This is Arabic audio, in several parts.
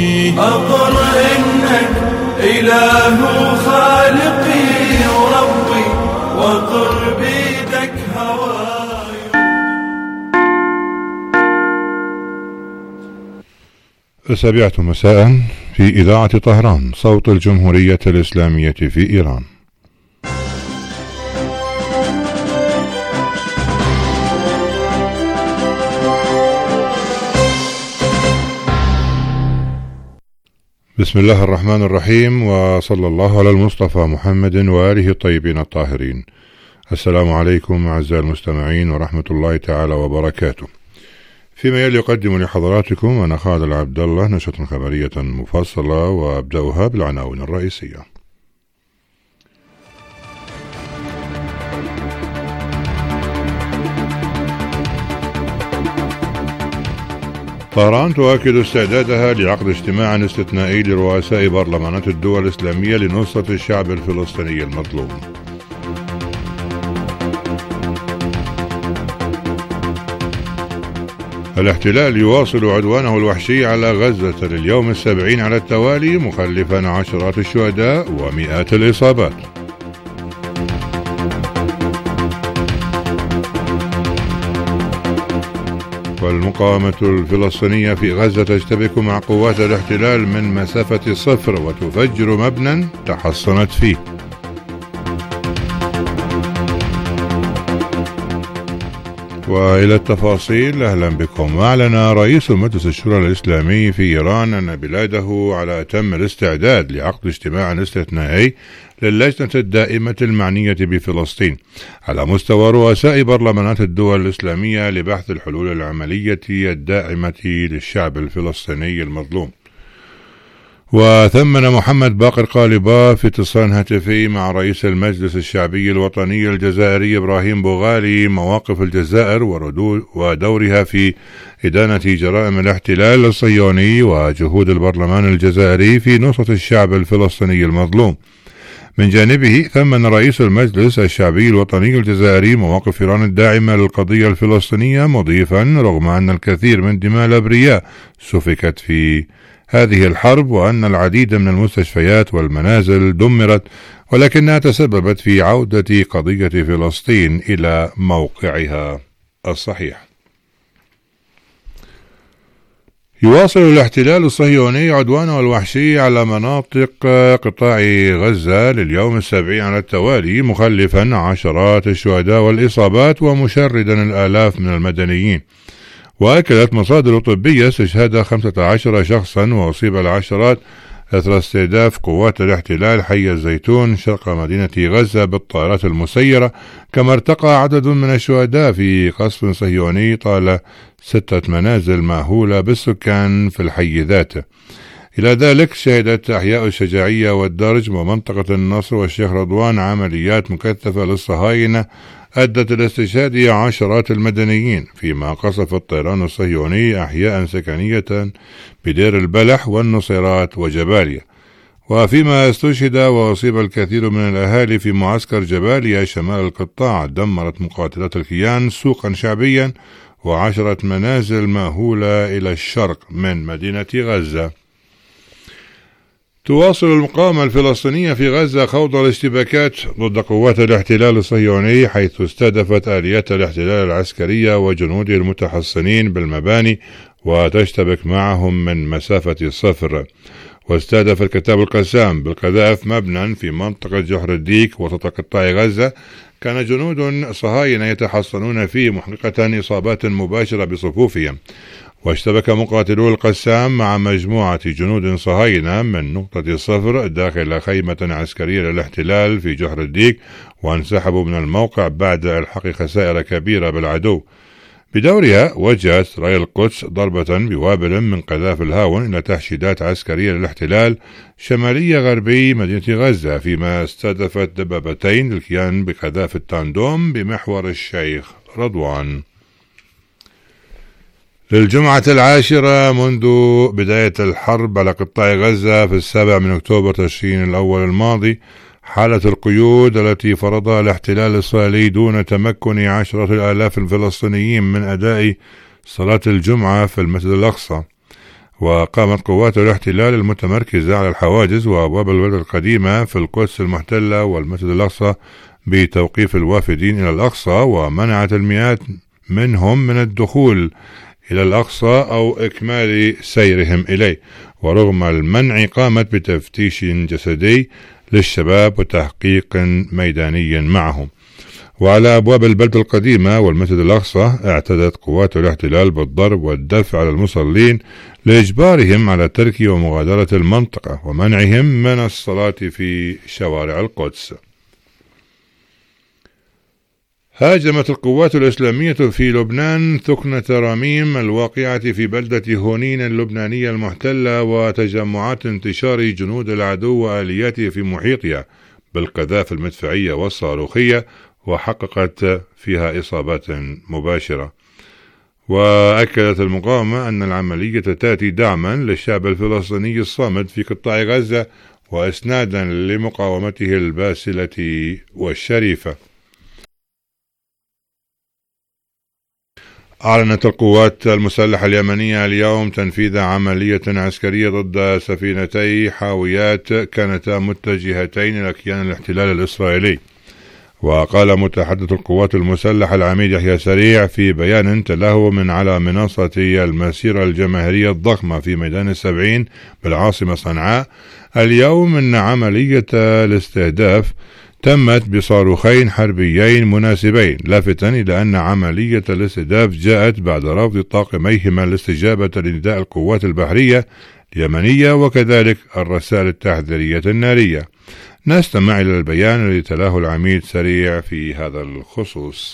أقر إنك إله خالقي وربي وقر بيدك هواي. السابعة مساء في إذاعة طهران صوت الجمهورية الإسلامية في إيران. بسم الله الرحمن الرحيم، وصلى الله على المصطفى محمد وآله الطيبين الطاهرين. السلام عليكم أعزائي المستمعين ورحمة الله تعالى وبركاته. فيما يلي يقدم لحضراتكم أنا خالد العبد الله نشرة خبرية مفصلة، وأبدأها بالعناوين الرئيسية. طهران تؤكد استعدادها لعقد اجتماع استثنائي لرؤساء برلمانات الدول الإسلامية لنصرة الشعب الفلسطيني المظلوم. الاحتلال يواصل عدوانه الوحشي على غزة لليوم 70 على التوالي، مخلفا عشرات الشهداء ومئات الإصابات. والمقاومة الفلسطينية في غزة تشتبك مع قوات الاحتلال من مسافة صفر وتفجر مبنى تحصنت فيه. وإلى التفاصيل، أهلا بكم. أعلن رئيس مجلس الشورى الإسلامي في إيران أن بلاده على أتم الاستعداد لعقد اجتماع استثنائي للجنة الدائمة المعنية بفلسطين على مستوى رؤساء برلمانات الدول الإسلامية لبحث الحلول العملية الداعمة للشعب الفلسطيني المظلوم. وثمن محمد باقر قالباف في اتصال هاتفي مع رئيس المجلس الشعبي الوطني الجزائري إبراهيم بوغالي مواقف الجزائر ودورها في إدانة جرائم الاحتلال الصهيوني وجهود البرلمان الجزائري في نصرة الشعب الفلسطيني المظلوم. من جانبه ثمن رئيس المجلس الشعبي الوطني الجزائري مواقف إيران الداعمة للقضية الفلسطينية، مضيفا رغم أن الكثير من دماء الأبرياء سفكت في هذه الحرب وأن العديد من المستشفيات والمنازل دمرت، ولكنها تسببت في عودة قضية فلسطين إلى موقعها الصحيح. يواصل الاحتلال الصهيوني عدوانه الوحشي على مناطق قطاع غزة لليوم 70 على التوالي، مخلفا عشرات الشهداء والإصابات ومشردا الآلاف من المدنيين. وأكدت مصادر طبية استشهاد 15 شخصا وأصيب العشرات أثر استهداف قوات الاحتلال حي الزيتون شرق مدينة غزة بالطائرات المسيرة، كما ارتقى عدد من الشهداء في قصف صهيوني طال 6 منازل مأهولة بالسكان في الحي ذاته. إلى ذلك شهدت أحياء الشجاعية والدرج ومنطقة النصر والشيخ رضوان عمليات مكثفة للصهاينة أدت إلى استشهاد عشرات المدنيين، فيما قصف الطيران الصهيوني أحياء سكنية بدير البلح والنصيرات وجباليا. وفيما استشهد وأصيب الكثير من الأهالي في معسكر جباليا شمال القطاع، دمرت مقاتلات الكيان سوقا شعبيا و10 منازل مأهولة إلى الشرق من مدينة غزة. تواصل المقاومة الفلسطينية في غزة خوض الاشتباكات ضد قوات الاحتلال الصهيوني، حيث استهدفت آليات الاحتلال العسكرية وجنوده المتحصنين بالمباني وتشتبك معهم من مسافة صفر. واستهدف الكتاب القسام بالقذائف مبنى في منطقة جحر الديك وسط قطاع غزة كان جنود صهاينة يتحصنون فيه، محققة إصابات مباشرة بصفوفهم. واشتبك مقاتلو القسام مع مجموعة جنود صهاينة من نقطة صفر داخل خيمة عسكرية للاحتلال في جحر الديك، وانسحبوا من الموقع بعد إلحاق خسائر كبيرة بالعدو. بدورها وجهت راية القدس ضربة بوابل من قذائف الهاون إلى تحشيدات عسكرية للاحتلال شمالية غربي مدينة غزة، فيما استهدفت دبابتين للكيان بقذائف التاندوم بمحور الشيخ رضوان. للجمعة 10 منذ بداية الحرب على قطاع غزة في 7 أكتوبر تشرين الأول الماضي، حالة القيود التي فرضها الاحتلال الإسرائيلي دون تمكن عشرات الآلاف الفلسطينيين من أداء صلاة الجمعة في المسجد الأقصى. وقامت قوات الاحتلال المتمركزة على الحواجز وأبواب البلدة القديمة في القدس المحتلة والمسجد الأقصى بتوقيف الوافدين إلى الأقصى، ومنعت المئات منهم من الدخول إلى الأقصى أو إكمال سيرهم إليه. ورغم المنع قامت بتفتيش جسدي للشباب وتحقيق ميداني معهم. وعلى أبواب البلدة القديمة والمسجد الأقصى اعتدت قوات الاحتلال بالضرب والدفع على المصلين لإجبارهم على ترك ومغادرة المنطقة ومنعهم من الصلاة في شوارع القدس. هاجمت القوات الإسلامية في لبنان ثكنة رميم الواقعة في بلدة هونين اللبنانية المحتلة وتجمعات انتشار جنود العدو وآلياته في محيطها بالقذائف المدفعية والصاروخية، وحققت فيها إصابات مباشرة. وأكدت المقاومة أن العملية تأتي دعما للشعب الفلسطيني الصامد في قطاع غزة وإسنادا لمقاومته الباسلة والشريفة. أعلنت القوات المسلحة اليمنية اليوم تنفيذ عملية عسكرية ضد سفينتي حاويات كانتا متجهتين إلى كيان الاحتلال الإسرائيلي. وقال متحدث القوات المسلحة العميد يحيى سريع في بيان تلاه من على منصة المسيرة الجماهيرية الضخمة في ميدان السبعين بالعاصمة صنعاء اليوم أن عملية الاستهداف تمت بصاروخين حربيين مناسبين، لافتا إلى أن عملية الاستهداف جاءت بعد رفض طاقميهما الاستجابة لنداء القوات البحرية اليمنية وكذلك الرسائل التحذيرية النارية. نستمع إلى البيان الذي تلاه العميد سريع في هذا الخصوص.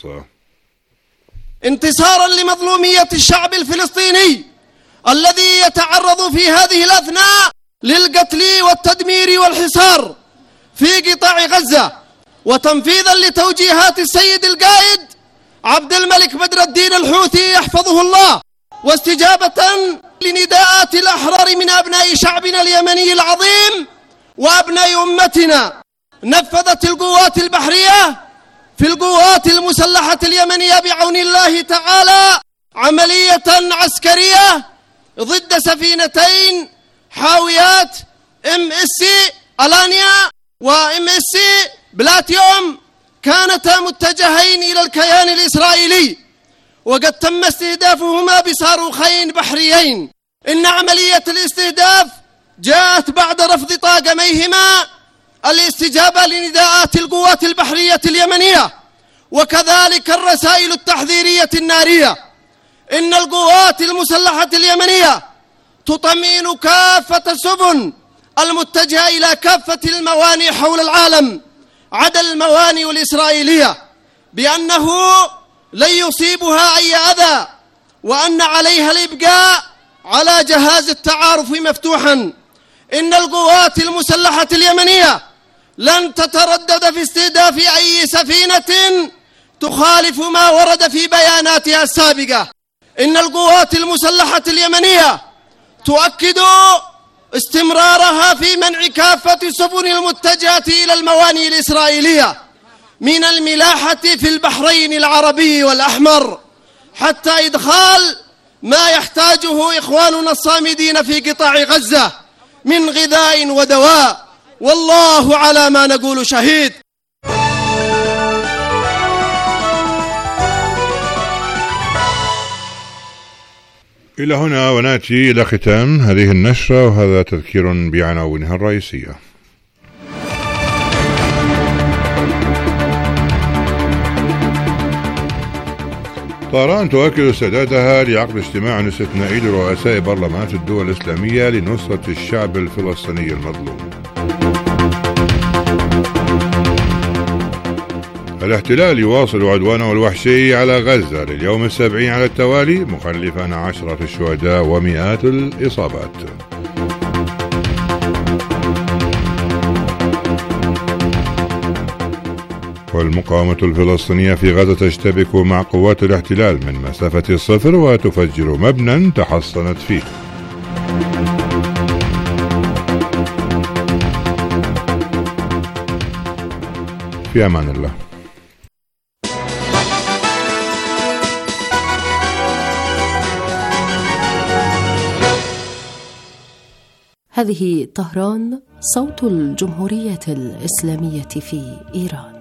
انتصارا لمظلومية الشعب الفلسطيني الذي يتعرض في هذه الأثناء للقتل والتدمير والحصار في قطاع غزة، وتنفيذا لتوجيهات السيد القائد عبد الملك بدر الدين الحوثي يحفظه الله، واستجابة لنداءات الأحرار من أبناء شعبنا اليمني العظيم وأبناء أمتنا، نفذت القوات البحرية في القوات المسلحة اليمنية بعون الله تعالى عملية عسكرية ضد سفينتين حاويات MSC ألانيا وMSC بلاتيوم كانتا متجهين إلى الكيان الإسرائيلي، وقد تم استهدافهما بصاروخين بحريين. إن عملية الاستهداف جاءت بعد رفض طاقميهما الاستجابة لنداءات القوات البحرية اليمنية وكذلك الرسائل التحذيرية النارية. إن القوات المسلحة اليمنية تطمئن كافة السفن المتجهة إلى كافة الموانئ حول العالم عدا الموانئ الإسرائيلية بأنه لن يصيبها أي أذى، وأن عليها الإبقاء على جهاز التعارف مفتوحا. إن القوات المسلحة اليمنية لن تتردد في استهداف أي سفينة تخالف ما ورد في بياناتها السابقة. إن القوات المسلحة اليمنية تؤكد استمرارها في منع كافة السفن المتجهة إلى الموانئ الإسرائيلية من الملاحة في البحرين العربي والأحمر حتى إدخال ما يحتاجه إخواننا الصامدين في قطاع غزة من غذاء ودواء، والله على ما نقول شهيد. إلى هنا ونأتي إلى ختام هذه النشرة، وهذا تذكير بعناوينها الرئيسية. طهران تؤكد استعدادها لعقد اجتماع استثنائي لرؤساء برلمانات الدول الإسلامية لنصرة الشعب الفلسطيني المظلوم. الاحتلال يواصل عدوانه الوحشي على غزة لليوم ال70 على التوالي، مخلفا عشرات الشهداء ومئات الإصابات. والمقاومة الفلسطينية في غزة تشتبك مع قوات الاحتلال من مسافة 0 وتفجر مبنى تحصنت فيه. في أمان الله. هذه طهران، صوت الجمهورية الإسلامية في إيران.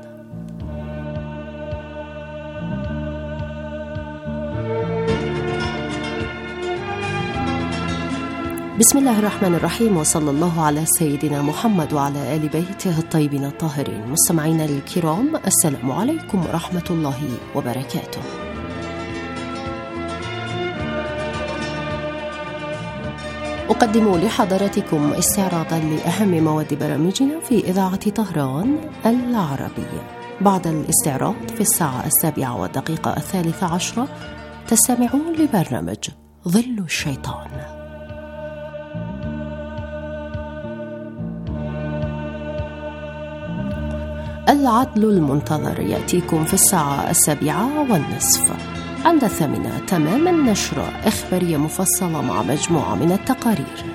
بسم الله الرحمن الرحيم، وصلى الله على سيدنا محمد وعلى آل بيته الطيبين الطاهرين. مستمعينا الكرام، السلام عليكم ورحمة الله وبركاته. أقدم لحضراتكم استعراضا لأهم مواد برامجنا في إذاعة طهران العربية. بعد الاستعراض في الساعة 7:13 تستمعون لبرنامج ظل الشيطان. العدل المنتظر يأتيكم في الساعة 7:15. عند 8 تماما نشرة إخبارية مفصلة مع مجموعة من التقارير.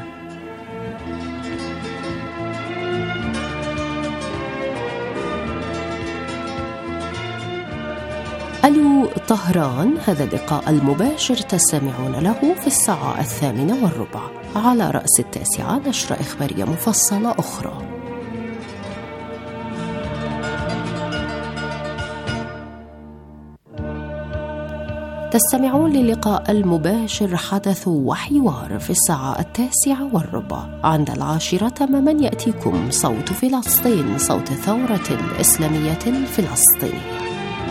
ألو طهران، هذا اللقاء المباشر تستمعون له في الساعة 8:15. على رأس 9 نشرة إخبارية مفصلة أخرى. تستمعون للقاء المباشر حدث وحوار في الساعة 9:15. عند 10 تماما يأتيكم صوت فلسطين، صوت الثورة الإسلامية الفلسطينية.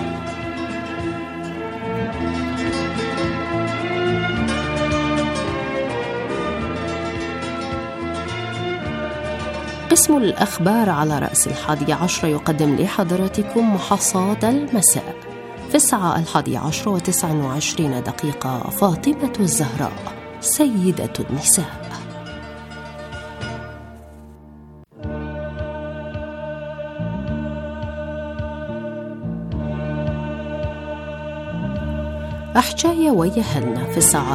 قسم الأخبار على رأس 11 يقدم لحضراتكم حصاد المساء. في الساعة 11:29 فاطمة الزهراء، سيدة النساء. أحجاية ويهلنا في الساعة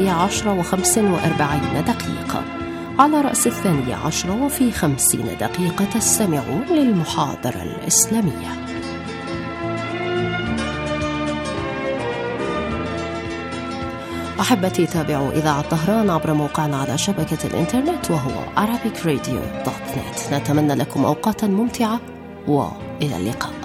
11:45. على رأس 12 وفي 50 دقيقة تستمعون للمحاضرة الإسلامية. أحبتي، تابعوا إذاعة طهران عبر موقعنا على شبكة الإنترنت وهو arabicradio.net. نتمنى لكم أوقاتا ممتعة وإلى اللقاء.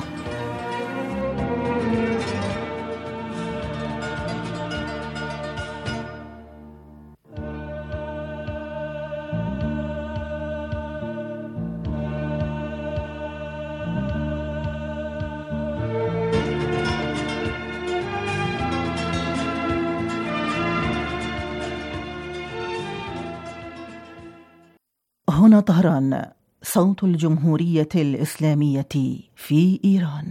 هنا طهران، صوت الجمهورية الإسلامية في إيران.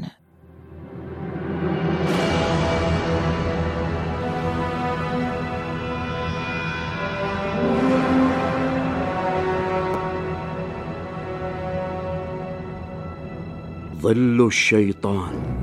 ظل الشيطان.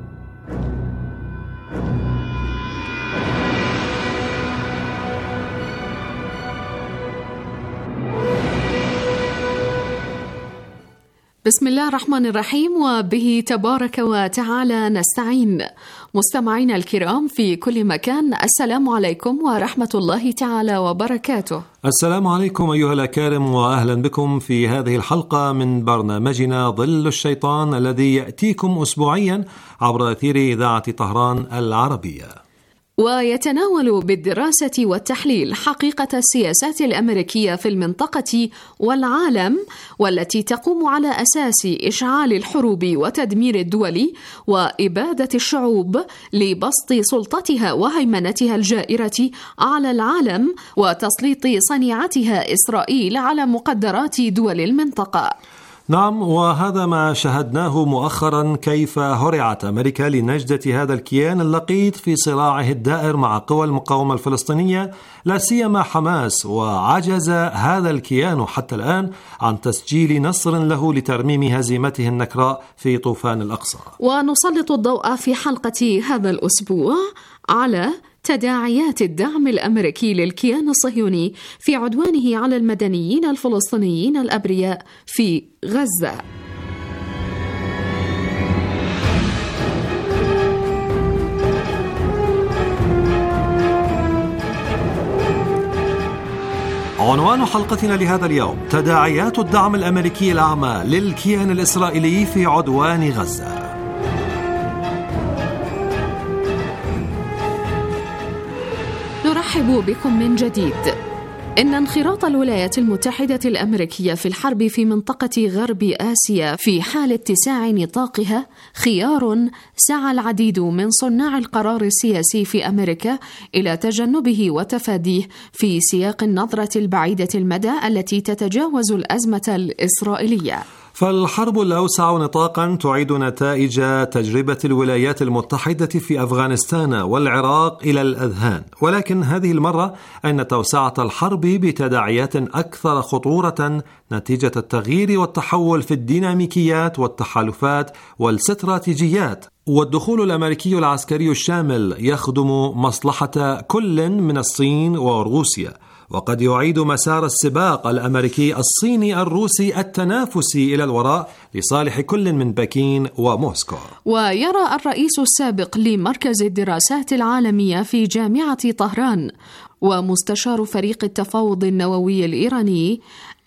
بسم الله الرحمن الرحيم، وبه تبارك وتعالى نستعين. مستمعينا الكرام في كل مكان، السلام عليكم ورحمة الله تعالى وبركاته. السلام عليكم أيها الأكارم، وأهلا بكم في هذه الحلقة من برنامجنا ظل الشيطان، الذي يأتيكم أسبوعيا عبر أثير إذاعة طهران العربية، ويتناول بالدراسة والتحليل حقيقة السياسات الأمريكية في المنطقة والعالم، والتي تقوم على أساس إشعال الحروب وتدمير الدول وإبادة الشعوب لبسط سلطتها وهيمنتها الجائرة على العالم وتسليط صنيعتها إسرائيل على مقدرات دول المنطقة. نعم، وهذا ما شاهدناه مؤخرا، كيف هرعت أمريكا لنجدة هذا الكيان اللقيط في صراعه الدائر مع قوى المقاومة الفلسطينية، لا سيما حماس، وعجز هذا الكيان حتى الآن عن تسجيل نصر له لترميم هزيمته النكراء في طوفان الأقصى. ونسلط الضوء في حلقة هذا الأسبوع على تداعيات الدعم الأمريكي للكيان الصهيوني في عدوانه على المدنيين الفلسطينيين الأبرياء في غزة. عنوان حلقتنا لهذا اليوم: تداعيات الدعم الأمريكي الأعمى للكيان الإسرائيلي في عدوان غزة. نرحب بكم من جديد. إن انخراط الولايات المتحدة الأمريكية في الحرب في منطقة غرب آسيا في حال اتساع نطاقها خيار سعى العديد من صناع القرار السياسي في أمريكا إلى تجنبه وتفاديه في سياق النظرة البعيدة المدى التي تتجاوز الأزمة الإسرائيلية. فالحرب الأوسع نطاقا تعيد نتائج تجربة الولايات المتحدة في أفغانستان والعراق إلى الأذهان، ولكن هذه المرة أن توسعة الحرب بتداعيات أكثر خطورة نتيجة التغيير والتحول في الديناميكيات والتحالفات والاستراتيجيات، والدخول الأمريكي العسكري الشامل يخدم مصلحة كل من الصين وروسيا، وقد يعيد مسار السباق الأمريكي الصيني الروسي التنافسي إلى الوراء لصالح كل من بكين وموسكو. ويرى الرئيس السابق لمركز الدراسات العالمية في جامعة طهران ومستشار فريق التفاوض النووي الإيراني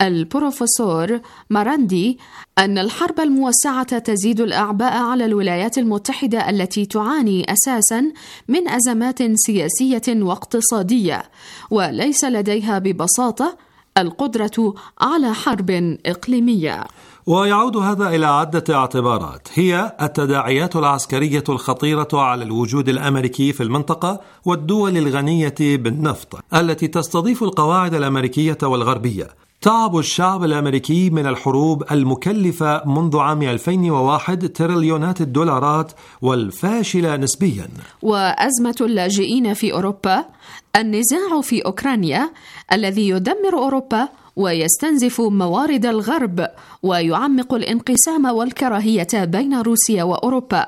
البروفيسور ماراندي أن الحرب الموسعة تزيد الأعباء على الولايات المتحدة التي تعاني أساساً من أزمات سياسية واقتصادية، وليس لديها ببساطة القدرة على حرب إقليمية. ويعود هذا إلى عدة اعتبارات، هي التداعيات العسكرية الخطيرة على الوجود الأمريكي في المنطقة والدول الغنية بالنفط التي تستضيف القواعد الأمريكية والغربية، تعب الشعب الأمريكي من الحروب المكلفة منذ عام 2001 تريليونات الدولارات والفاشلة نسبيا، وأزمة اللاجئين في أوروبا، النزاع في أوكرانيا الذي يدمر أوروبا ويستنزف موارد الغرب ويعمق الانقسام والكراهية بين روسيا وأوروبا،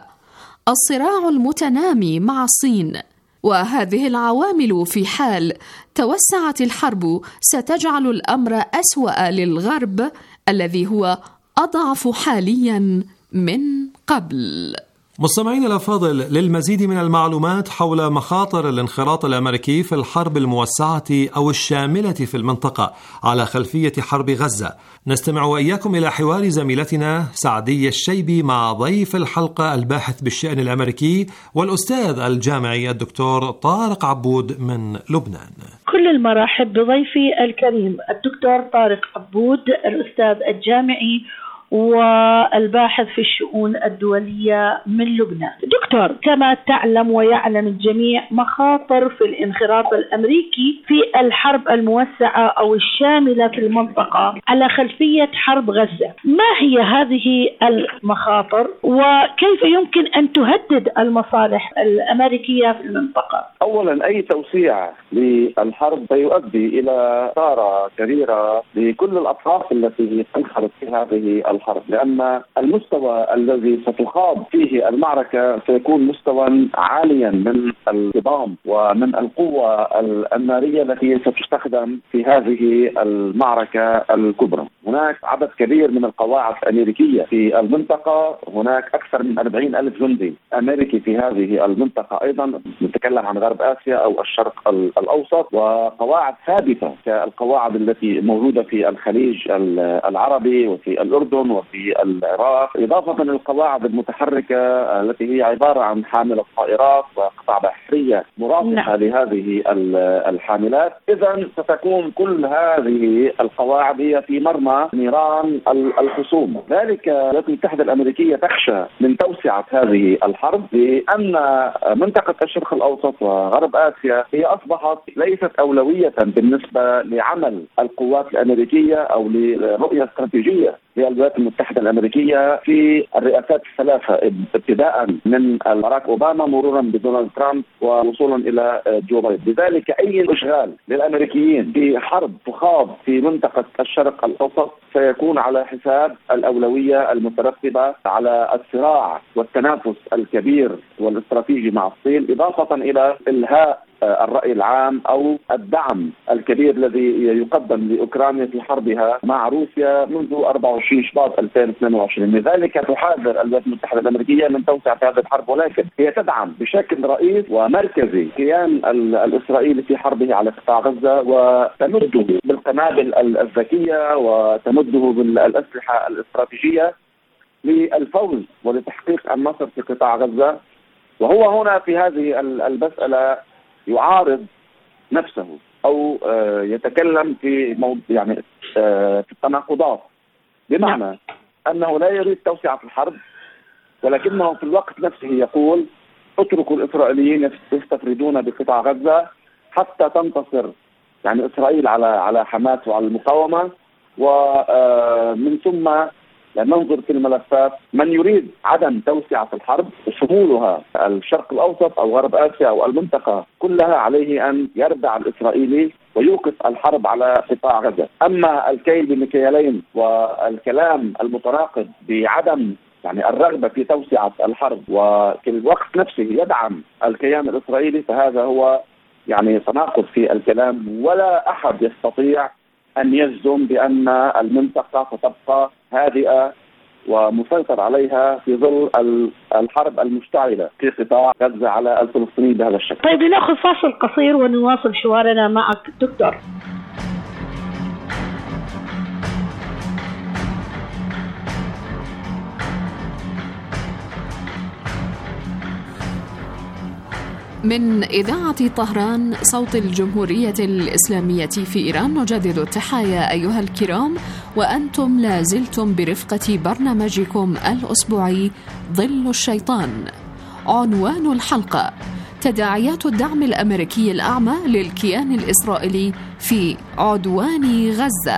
الصراع المتنامي مع الصين. وهذه العوامل في حال توسعت الحرب ستجعل الأمر أسوأ للغرب الذي هو أضعف حاليا من قبل. مستمعين الأفاضل، للمزيد من المعلومات حول مخاطر الانخراط الأمريكي في الحرب الموسعة أو الشاملة في المنطقة على خلفية حرب غزة، نستمع وإياكم إلى حوار زميلتنا سعدية الشيبي مع ضيف الحلقة الباحث بالشأن الأمريكي والأستاذ الجامعي الدكتور طارق عبود من لبنان. كل المرحب بضيفي الكريم الدكتور طارق عبود، الأستاذ الجامعي والباحث في الشؤون الدولية من لبنان. دكتور، كما تعلم ويعلم الجميع مخاطر في الانخراط الأمريكي في الحرب الموسعة أو الشاملة في المنطقة على خلفية حرب غزة. ما هي هذه المخاطر وكيف يمكن أن تهدد المصالح الأمريكية في المنطقة؟ أولا، أي توسيع للحرب سيؤدي إلى خسارة كبيرة لكل الأطراف التي تنخرط في هذه الحرب، لأن المستوى الذي ستخاض فيه المعركة سيكون مستوى عاليا من الانتظام ومن القوة النارية التي ستستخدم في هذه المعركة الكبرى. هناك عدد كبير من القواعد الأمريكية في المنطقة، هناك أكثر من 40,000 جندي أمريكي في هذه المنطقة، أيضا نتكلم عن غرب آسيا أو الشرق الأوسط، وقواعد ثابتة كالقواعد التي موجودة في الخليج العربي وفي الأردن وفي العراق، إضافة للقواعد المتحركة التي هي عبارة عن حاملة طائرات وقطع بحرية مرافقة لهذه الحاملات. إذن ستكون كل هذه القواعد هي في مرمى نيران الخصوم. ذلك الولايات المتحدة الأمريكية تخشى من توسعة هذه الحرب، لأن منطقة الشرق الأوسط وغرب آسيا هي أصبحت ليست أولوية بالنسبة لعمل القوات الأمريكية أو لرؤية استراتيجية للولايات المتحدة الأمريكية في الرئاسات الثلاثة، ابتداء من باراك أوباما مرورا بدونالد ترامب ووصولا إلى جو بايدن. لذلك أي إشغال للأمريكيين في حرب تخاض في منطقة الشرق الأوسط سيكون على حساب الأولوية المترتبة على الصراع والتنافس الكبير والاستراتيجي مع الصين، إضافة إلى إلهاء الرأي العام أو الدعم الكبير الذي يقدم لأوكرانيا في حربها مع روسيا منذ 24 شباط 2022. لذلك تحاذر الولايات المتحدة الأمريكية من توسعة هذه الحرب، ولكن هي تدعم بشكل رئيس ومركزي الكيان الإسرائيلي في حربه على قطاع غزة، وتمده بالقنابل الذكية وتمده بالأسلحة الاستراتيجية للفوز ولتحقيق النصر في قطاع غزة. وهو هنا في هذه المسألة يعارض نفسه أو يتكلم في في التناقضات، بمعنى أنه لا يريد توسعة الحرب، ولكنه في الوقت نفسه يقول اتركوا الإسرائيليين يستفردون بقطاع غزة حتى تنتصر إسرائيل على حماس وعلى المقاومة، ومن ثم ننظر في الملفات. من يريد عدم توسعة الحرب شمولها الشرق الأوسط أو غرب آسيا أو المنطقة كلها عليه أن يردع الإسرائيلي ويوقف الحرب على قطاع غزة. أما الكيل بمكيالين والكلام المتناقض بعدم الرغبة في توسعة الحرب وفي الوقت نفسه يدعم الكيان الإسرائيلي، فهذا هو تناقض في الكلام، ولا أحد يستطيع أن يجزم بأن المنطقة ستبقى هادئة ومسيطر عليها في ظل الحرب المشتعلة في قطاع غزة على الفلسطينيين بهذا الشكل. طيب لنأخذ فاصل قصير ونواصل حوارنا معك دكتور. من إذاعة طهران صوت الجمهورية الإسلامية في إيران نجدد التحايا أيها الكرام، وأنتم لازلتم برفقة برنامجكم الأسبوعي ظل الشيطان. عنوان الحلقة: تداعيات الدعم الأمريكي الأعمى للكيان الإسرائيلي في عدوان غزة.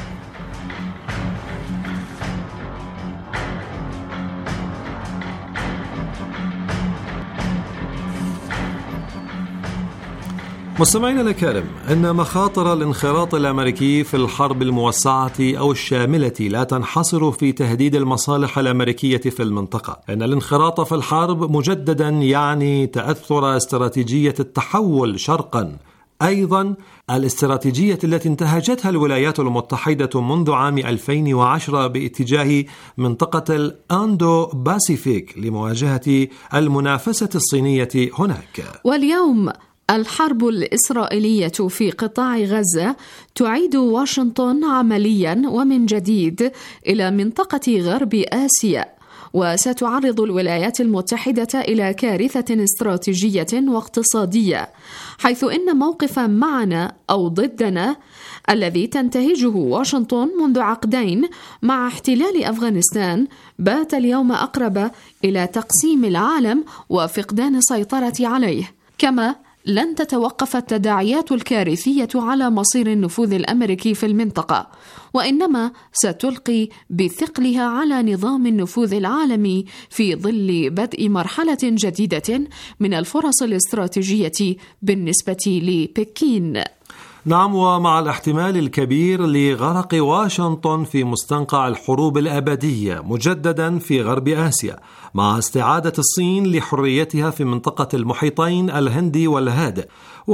مستمعينا الكرام، إن مخاطر الانخراط الأمريكي في الحرب الموسعة أو الشاملة لا تنحصر في تهديد المصالح الأمريكية في المنطقة. إن الانخراط في الحرب مجددا يعني تأثر استراتيجية التحول شرقا، أيضا الاستراتيجية التي انتهجتها الولايات المتحدة منذ عام 2010 باتجاه منطقة الأندو باسيفيك لمواجهة المنافسة الصينية هناك. واليوم الحرب الإسرائيلية في قطاع غزة تعيد واشنطن عمليا ومن جديد إلى منطقة غرب آسيا، وستعرض الولايات المتحدة إلى كارثة استراتيجية واقتصادية، حيث إن موقفا معنا أو ضدنا الذي تنتهجه واشنطن منذ عقدين مع احتلال أفغانستان بات اليوم أقرب إلى تقسيم العالم وفقدان السيطرة عليه. كما لن تتوقف التداعيات الكارثية على مصير النفوذ الأمريكي في المنطقة، وإنما ستلقي بثقلها على نظام النفوذ العالمي في ظل بدء مرحلة جديدة من الفرص الاستراتيجية بالنسبة لبكين. نعم، ومع الاحتمال الكبير لغرق واشنطن في مستنقع الحروب الأبدية مجددا في غرب آسيا، مع استعادة الصين لحريتها في منطقة المحيطين الهندي والهادئ.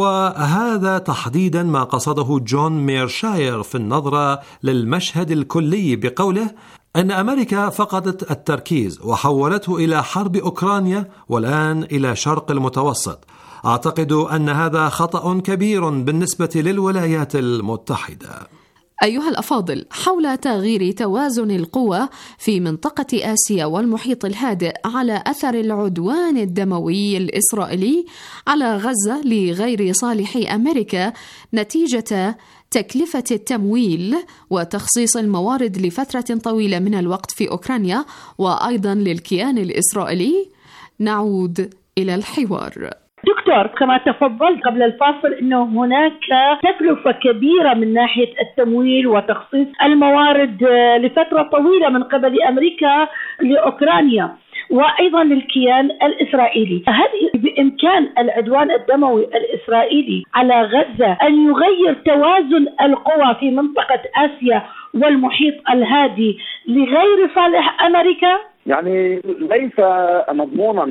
وهذا تحديدا ما قصده جون ميرشاير في النظرة للمشهد الكلي بقوله أن أمريكا فقدت التركيز وحولته إلى حرب أوكرانيا والآن إلى شرق المتوسط. أعتقد أن هذا خطأ كبير بالنسبة للولايات المتحدة. أيها الأفاضل، حول تغيير توازن القوى في منطقة آسيا والمحيط الهادئ على أثر العدوان الدموي الإسرائيلي على غزة لغير صالح أمريكا نتيجة تكلفة التمويل وتخصيص الموارد لفترة طويلة من الوقت في أوكرانيا وأيضا للكيان الإسرائيلي، نعود إلى الحوار. دكتور، كما تفضلت قبل الفاصل أنه هناك تكلفة كبيرة من ناحية التمويل وتخصيص الموارد لفترة طويلة من قبل أمريكا لأوكرانيا وأيضا للكيان الإسرائيلي. هل بإمكان العدوان الدموي الإسرائيلي على غزة أن يغير توازن القوى في منطقة آسيا والمحيط الهادي لغير صالح أمريكا؟ يعني ليس مضمونا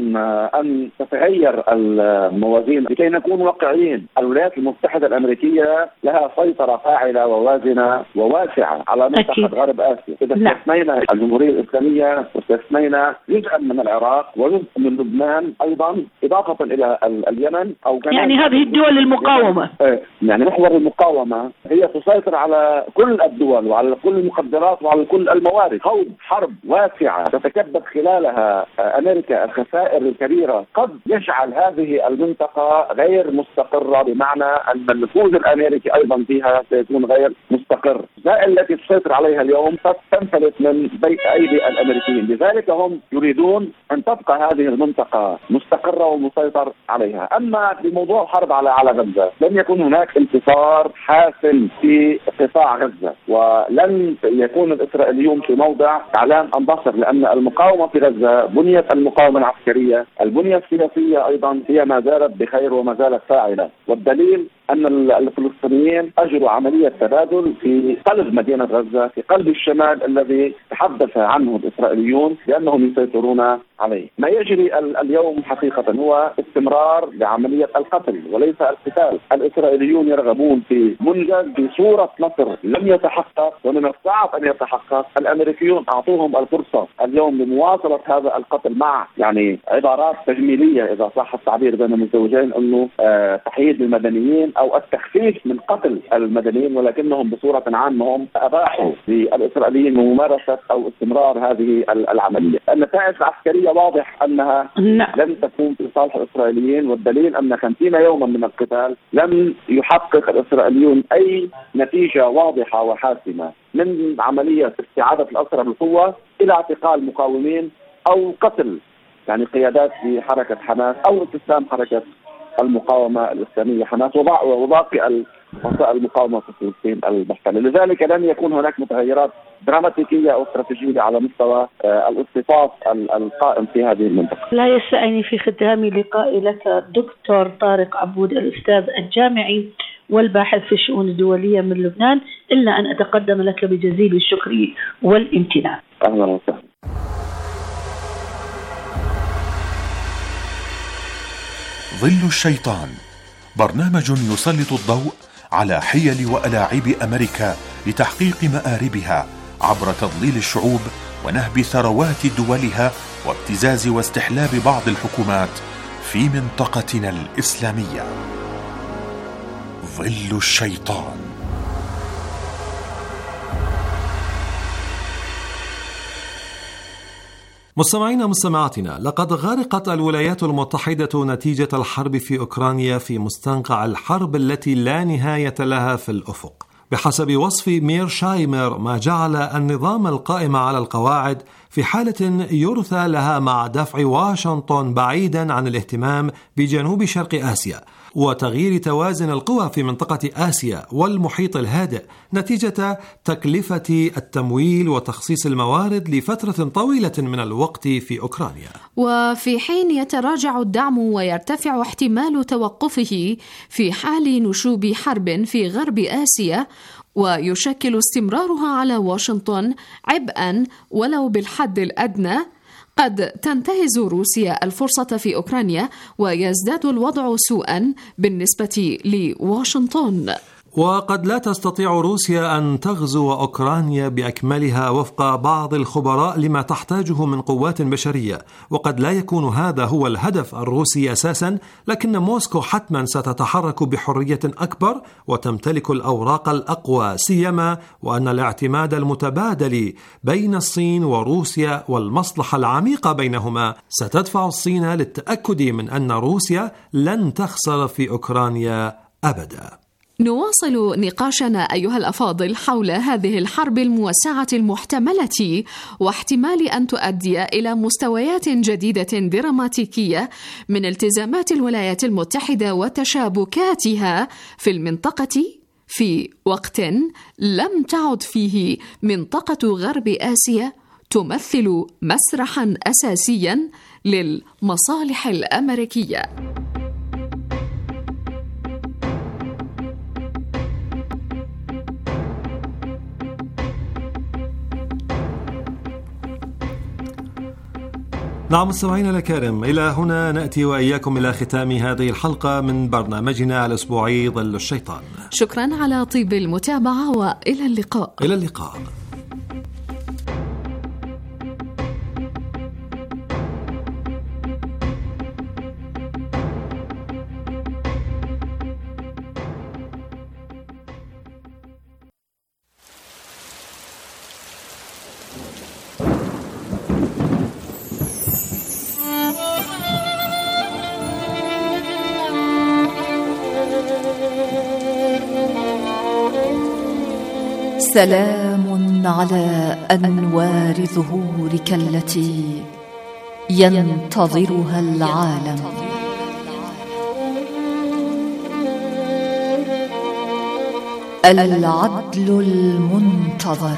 أن تتغير الموازين. لكي نكون واقعيين، الولايات المتحدة الأمريكية لها سيطرة فاعلة ووازنة وواسعة على منطقة غرب آسيا. إذا استثنينا الجمهورية الإسلامية واستثنينا جزءا من العراق وجزء من لبنان أيضا، إضافة إلى اليمن أو كمان يعني هذه الدول المقاومة، يعني محور المقاومة هي تسيطر على كل الدول وعلى كل المقدرات وعلى كل الموارد. خوض حرب واسعة تتكبد خلالها أمريكا الخسائر الكبيرة قد يجعل هذه المنطقة غير مستقرة، بمعنى أن النفوذ الأمريكي أيضا فيها سيكون غير مستقر. الرسائل التي تسيطر عليها اليوم قد تنفلت من أيدي الأمريكيين، لذلك هم يريدون أن تبقى هذه المنطقة مستقرة ومسيطر عليها. أما بموضوع الحرب على غزة، لن يكون هناك انتصار حاسم في قطاع غزة، ولن يكون الإسرائيليون في موضع إعلان النصر، لأن المقاومة في غزة بنية المقاومة العسكرية، البنية السياسية أيضا هي ما زالت بخير وما زالت فاعلة. والدليل أن الفلسطينيين أجروا عملية تبادل في قلب مدينة غزة، في قلب الشمال الذي تحدث عنه الإسرائيليون بأنهم يسيطرون عليه. ما يجري اليوم حقيقة هو استمرار لعملية القتل وليس القتال. الإسرائيليون يرغبون في منجز بصورة نصر لم يتحقق ومن الصعب أن يتحقق. الأمريكيون أعطوهم الفرصة اليوم لمواصلة هذا القتل مع يعني عبارات تجميلية إذا صح التعبير بين المزدوجين، أنه تحييد المدنيين أو التخفيف من قتل المدنيين، ولكنهم بصورة عامة هم أباحوا للإسرائيليين ممارسة أو استمرار هذه العملية. النتائج العسكرية واضح أنها لن تكون في صالح الإسرائيليين، والدليل أن 50 يوما من القتال لم يحقق الإسرائيليون أي نتيجة واضحة وحاسمة، من عملية استعادة الأسرى بالقوة إلى اعتقال مقاومين أو قتل يعني قيادات في حركة حماس أو استسلام حركة المقاومة الإسلامية حماس وباقي وسائل المقاومة في فلسطين المحتلة. لذلك لن يكون هناك متغيرات دراماتيكية أو استراتيجية على مستوى الاصطفاف القائم في هذه المنطقة. لا يسعني في ختام لقائي لك دكتور طارق عبود الأستاذ الجامعي والباحث في الشؤون الدولية من لبنان إلا أن أتقدم لك بجزيل الشكر والامتنان. أهلا وسهلا. ظل الشيطان، برنامج يسلط الضوء على حيل وألاعيب أمريكا لتحقيق مآربها عبر تضليل الشعوب ونهب ثروات دولها وابتزاز واستحلاب بعض الحكومات في منطقتنا الإسلامية. ظل الشيطان. مستمعينا مستمعاتنا، لقد غرقت الولايات المتحدة نتيجة الحرب في أوكرانيا في مستنقع الحرب التي لا نهاية لها في الأفق. بحسب وصف ميرشايمر، ما جعل النظام القائم على القواعد في حالة يرثى لها مع دفع واشنطن بعيدا عن الاهتمام بجنوب شرق آسيا وتغيير توازن القوى في منطقة آسيا والمحيط الهادئ نتيجة تكلفة التمويل وتخصيص الموارد لفترة طويلة من الوقت في أوكرانيا. وفي حين يتراجع الدعم ويرتفع احتمال توقفه في حال نشوب حرب في غرب آسيا، ويشكل استمرارها على واشنطن عبئا ولو بالحد الأدنى، قد تنتهز روسيا الفرصة في أوكرانيا ويزداد الوضع سوءا بالنسبة لواشنطن. وقد لا تستطيع روسيا أن تغزو أوكرانيا بأكملها وفق بعض الخبراء لما تحتاجه من قوات بشرية، وقد لا يكون هذا هو الهدف الروسي أساسا، لكن موسكو حتما ستتحرك بحرية أكبر وتمتلك الأوراق الأقوى، سيما وأن الاعتماد المتبادل بين الصين وروسيا والمصلحة العميقة بينهما ستدفع الصين للتأكد من أن روسيا لن تخسر في أوكرانيا أبدا. نواصل نقاشنا أيها الأفاضل حول هذه الحرب الموسعة المحتملة واحتمال أن تؤدي إلى مستويات جديدة دراماتيكية من التزامات الولايات المتحدة وتشابكاتها في المنطقة في وقت لم تعد فيه منطقة غرب آسيا تمثل مسرحا أساسيا للمصالح الأمريكية. نعم مستمعينا الكرام، إلى هنا نأتي وإياكم إلى ختام هذه الحلقة من برنامجنا الأسبوعي ظل الشيطان. شكرا على طيب المتابعة وإلى اللقاء. إلى اللقاء. سلام على أنوار ظهورك التي ينتظرها العالم. العدل المنتظر.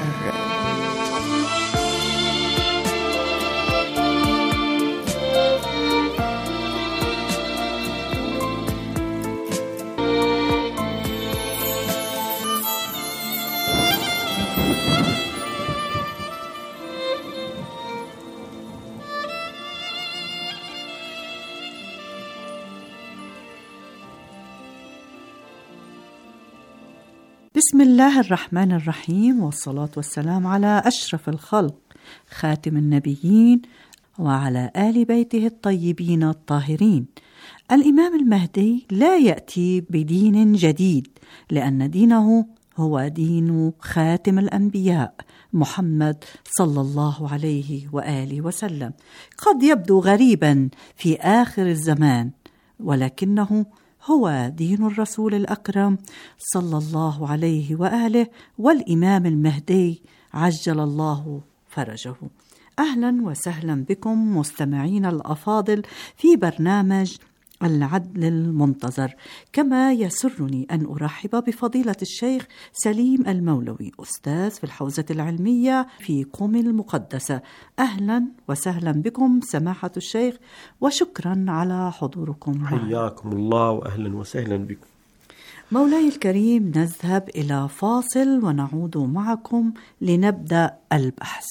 بسم الله الرحمن الرحيم، والصلاة والسلام على أشرف الخلق خاتم النبيين وعلى آل بيته الطيبين الطاهرين. الإمام المهدي لا يأتي بدين جديد، لأن دينه هو دين خاتم الأنبياء محمد صلى الله عليه وآله وسلم. قد يبدو غريبا في آخر الزمان، ولكنه هو دين الرسول الأكرم صلى الله عليه وآله والإمام المهدي عجل الله فرجه. أهلا وسهلا بكم مستمعين الأفاضل في برنامج العدل المنتظر. كما يسرني أن أرحب بفضيلة الشيخ سليم المولوي، أستاذ في الحوزة العلمية في قم المقدسة. أهلا وسهلا بكم سماحة الشيخ، وشكرا على حضوركم. حياكم الله وأهلا وسهلا بكم. مولاي الكريم، نذهب إلى فاصل ونعود معكم لنبدأ البحث.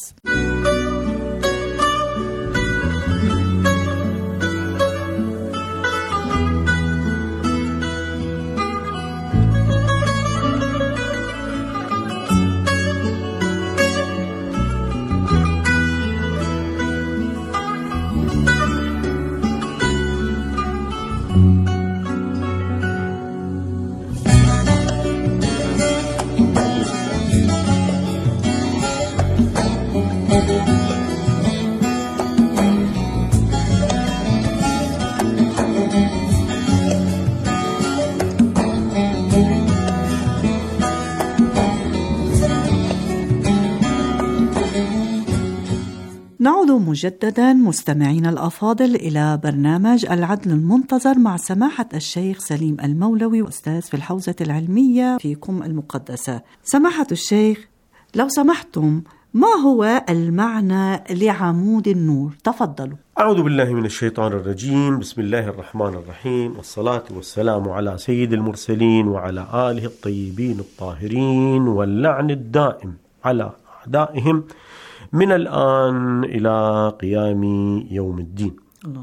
نعود مجددا مستمعين الأفاضل إلى برنامج العدل المنتظر مع سماحة الشيخ سليم المولوي، أستاذ في الحوزة العلمية في قم المقدسة. سماحة الشيخ، لو سمحتم، ما هو المعنى لعمود النور؟ تفضلوا. أعوذ بالله من الشيطان الرجيم، بسم الله الرحمن الرحيم، والصلاة والسلام على سيد المرسلين وعلى آله الطيبين الطاهرين، واللعن الدائم على أعدائهم من الآن إلى قيام يوم الدين.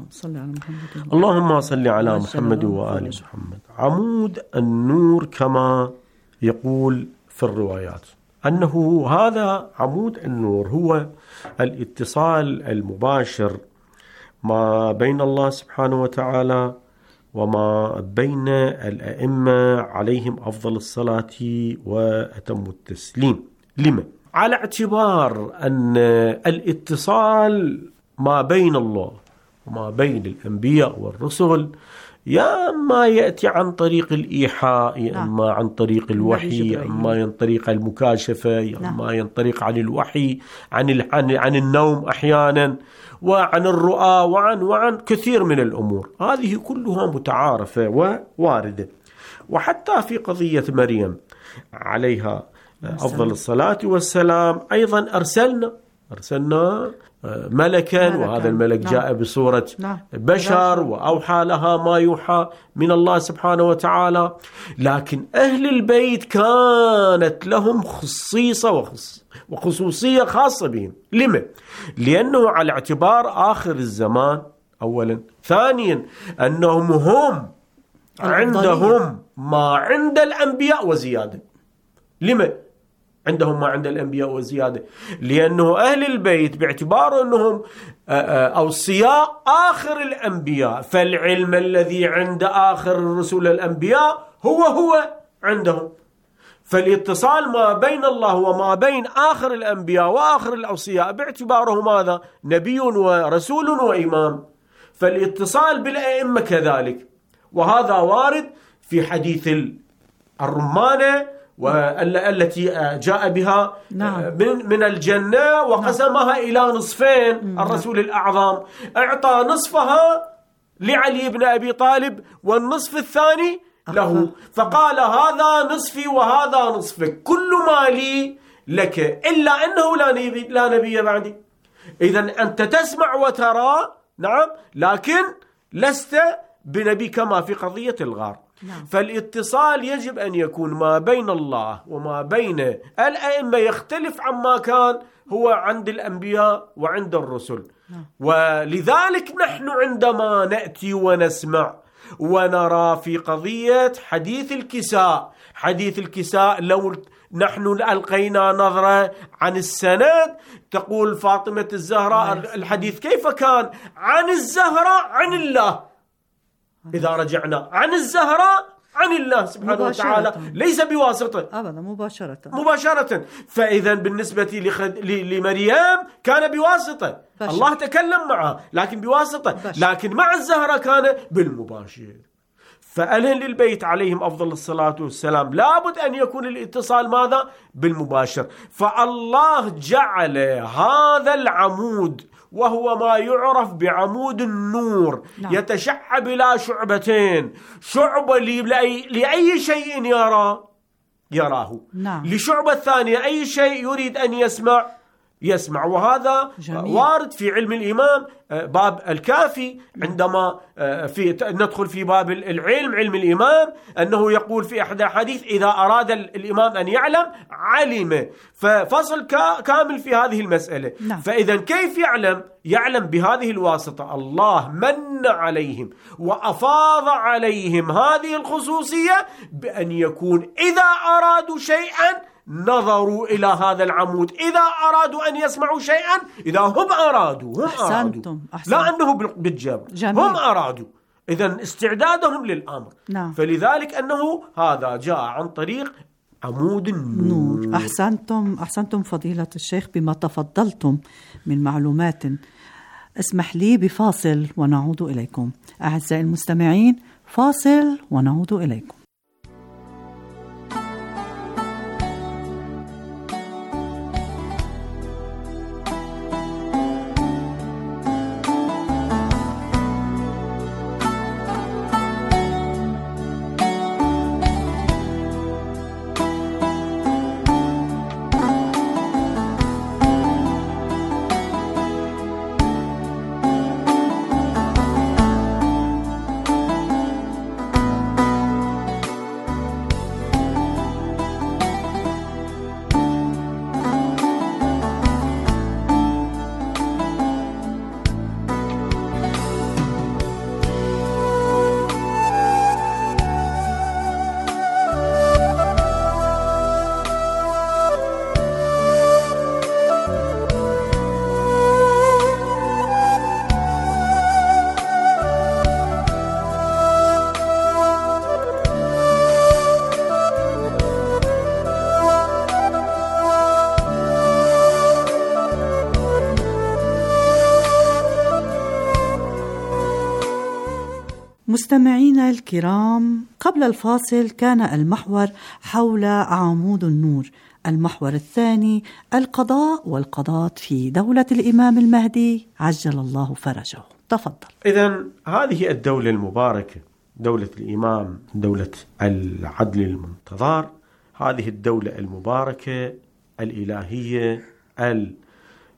اللهم صل على محمد وآل محمد. عمود النور كما يقول في الروايات أنه هذا عمود النور هو الاتصال المباشر ما بين الله سبحانه وتعالى وما بين الأئمة عليهم أفضل الصلاة وأتم التسليم. لما؟ على اعتبار أن الاتصال ما بين الله وما بين الأنبياء والرسل يا ما يأتي عن طريق الإيحاء، يا إما عن طريق الوحي، يا إما عن طريق المكاشفة، يا إما عن طريق عن الوحي، عن النوم أحيانا، وعن الرؤى، وعن كثير من الأمور. هذه كلها متعارفة وواردة. وحتى في قضية مريم عليها أفضل الصلاة والسلام أيضا أرسلنا أرسلنا ملكا، وهذا الملك جاء بصورة بشر وأوحى لها ما يوحى من الله سبحانه وتعالى. لكن أهل البيت كانت لهم خصيصة وخصوصية خاصة بهم. لما؟ لأنه على اعتبار آخر الزمان أولا، ثانيا أنهم هم عندهم ما عند الأنبياء وزيادة. لما عندهم ما عند الأنبياء وزيادة؟ لأنه أهل البيت باعتبار أنهم أوصياء آخر الأنبياء، فالعلم الذي عند آخر الرسل الأنبياء هو عندهم. فالاتصال ما بين الله وما بين آخر الأنبياء وآخر الأوصياء باعتباره ماذا؟ نبي ورسول وإمام. فالاتصال بالأئمة كذلك، وهذا وارد في حديث الرمانة والتي جاء بها من الجنة وقسمها إلى نصفين. الرسول الأعظم أعطى نصفها لعلي بن أبي طالب والنصف الثاني له، فقال هذا نصفي وهذا نصفك، كل ما لي لك إلا أنه لا نبي بعدي. إذن أنت تسمع وترى، نعم، لكن لست بنبي، كما في قضية الغار. فالاتصال يجب أن يكون ما بين الله وما بين الأئمة يختلف عما كان هو عند الأنبياء وعند الرسل. ولذلك نحن عندما نأتي ونسمع ونرى في قضية حديث الكساء لو نحن ألقينا نظرة عن السند، تقول فاطمة الزهراء الحديث كيف كان؟ عن الزهراء عن الله. إذا رجعنا عن الزهراء عن الله سبحانه وتعالى، ليس بواسطة أبدا، مباشرة. فإذا بالنسبة لمريم كان بواسطة، الله تكلم معها لكن بواسطة، لكن مع الزهراء كان بالمباشر. فأهل البيت عليهم أفضل الصلاة والسلام لابد أن يكون الاتصال ماذا؟ بالمباشر. فالله جعل هذا العمود وهو ما يعرف بعمود النور يتشعب إلى شعبتين، شعبة لأي شيء يراه، لشعبة الثانية أي شيء يريد أن يسمع. وهذا وارد في علم الإيمان، باب الكافي، عندما ندخل في باب العلم، علم الإيمان، أنه يقول في أحد الحديث إذا أراد الإمام أن علم، ففصل كامل في هذه المسألة. فإذا كيف يعلم بهذه الواسطة؟ الله من عليهم وأفاض عليهم هذه الخصوصية بأن يكون إذا أرادوا شيئا نظروا إلى هذا العمود، إذا أرادوا أن يسمعوا شيئا، إذا هم أرادوا لا أنه بالجبر، هم أرادوا، إذن استعدادهم للأمر. فلذلك أنه هذا جاء عن طريق عمود النور. أحسنتم فضيلة الشيخ بما تفضلتم من معلومات. اسمح لي بفاصل ونعود إليكم. أعزائي المستمعين، فاصل ونعود إليكم. مستمعينا الكرام، قبل الفاصل كان المحور حول عمود النور. المحور الثاني القضاء والقضاة في دولة الإمام المهدي عجل الله فرجه. تفضل. إذن هذه الدولة المباركة، دولة الإمام، دولة العدل المنتظر، هذه الدولة المباركة الإلهية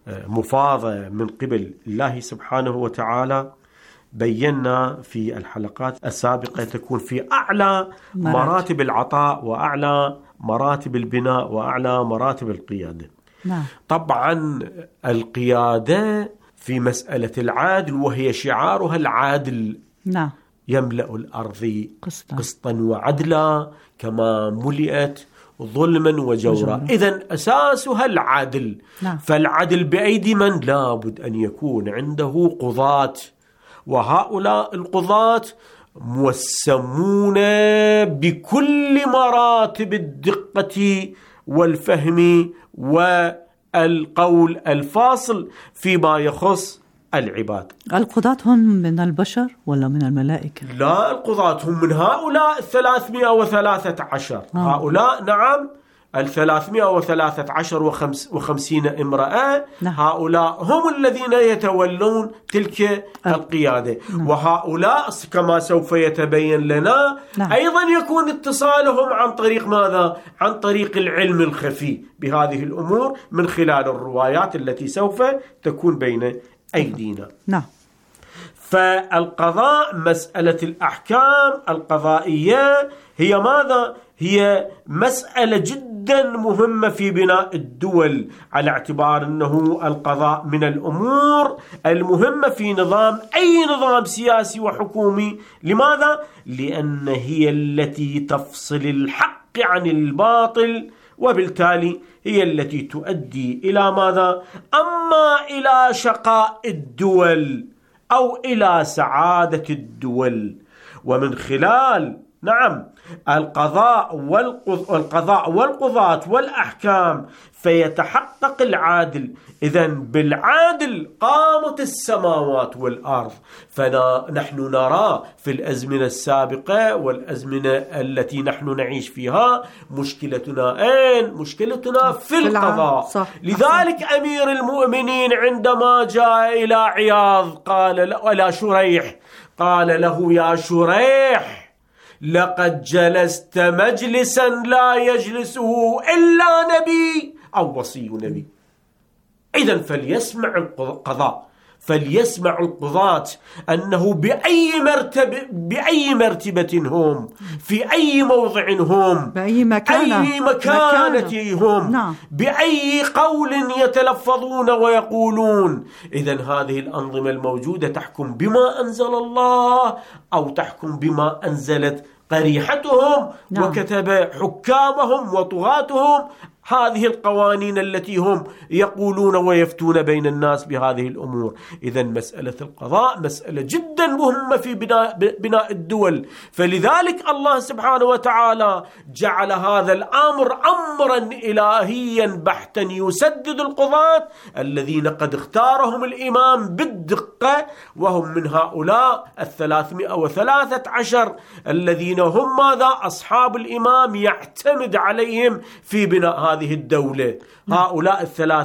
مفاضة من قبل الله سبحانه وتعالى، بينا في الحلقات السابقة تكون في أعلى مراتب العطاء وأعلى مراتب البناء وأعلى مراتب القيادة. نعم. طبعا القيادة في مسألة العدل، وهي شعارها العادل. نعم. يملأ الأرض قسطا وعدلا كما ملئت ظلما وجورا. إذن أساسها العدل. نعم. فالعدل بأيدي من؟ لابد أن يكون عنده قضاة، وهؤلاء القضاة موسمون بكل مراتب الدقة والفهم والقول الفاصل فيما يخص العباد. القضاة هم من البشر ولا من الملائكة؟ لا، القضاة هم من هؤلاء 313. هؤلاء نعم 313 امرأة. نعم. هؤلاء هم الذين يتولون تلك القيادة. نعم. وهؤلاء كما سوف يتبين لنا. نعم. أيضا يكون اتصالهم عن طريق ماذا؟ عن طريق العلم الخفي بهذه الأمور من خلال الروايات التي سوف تكون بين أيدينا. نعم. فالقضاء، مسألة الأحكام القضائية هي ماذا؟ هي مسألة جدا مهمة في بناء الدول، على اعتبار أنه القضاء من الأمور المهمة في نظام أي نظام سياسي وحكومي. لماذا؟ لأن هي التي تفصل الحق عن الباطل، وبالتالي هي التي تؤدي إلى ماذا؟ أما إلى شقاء الدول أو إلى سعادة الدول. ومن خلال نعم القضاء والقضاة والأحكام فيتحقق العادل. إذن بالعادل قامت السماوات والأرض. فنحن نرى في الأزمنة السابقة والأزمنة التي نحن نعيش فيها مشكلتنا أين؟ مشكلتنا في القضاء. صح. لذلك أمير المؤمنين عندما جاء إلى عياض إلى شريح قال له: يا شريح، لقد جلست مجلسا لا يجلسه إلا نبي أو وصي نبي. إذن فليسمع القضاء، فليسمع القضاة أنه بأي مرتبة هم، في أي موضع هم، بأي مكانة هم، نعم. بأي قول يتلفظون ويقولون. إذن هذه الأنظمة الموجودة تحكم بما أنزل الله أو تحكم بما أنزلت قريحتهم. نعم. وكتب حكامهم وطغاتهم هذه القوانين التي هم يقولون ويفتون بين الناس بهذه الأمور. إذن مسألة القضاء مسألة جدا مهمة في بناء الدول. فلذلك الله سبحانه وتعالى جعل هذا الأمر أمرا إلهيا بحتا يسدد القضاة الذين قد اختارهم الإمام بالدقة، وهم من هؤلاء 313 الذين هم ماذا؟ أصحاب الإمام يعتمد عليهم في بناء هذه الدولة. هؤلاء